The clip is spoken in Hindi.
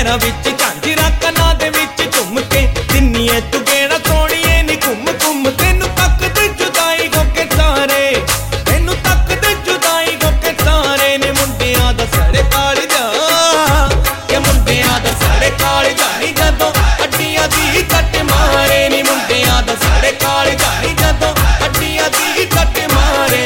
नैना विच झांजरा कना दे विच झुम के दिन्नीए तू गेड़ा सोणीए नी घुम घुम तेनू तकदे जुदाई होके तारे तेनू तकदे जुदाई होके तारे ने मुंडियां दा सड़े काल जा के मुंडियां दा सड़े काल जानी जदों अड्डियां दी कट मारे नी मुंडियां दा सड़े काल जानी जदों अड्डियां दी कट मारे।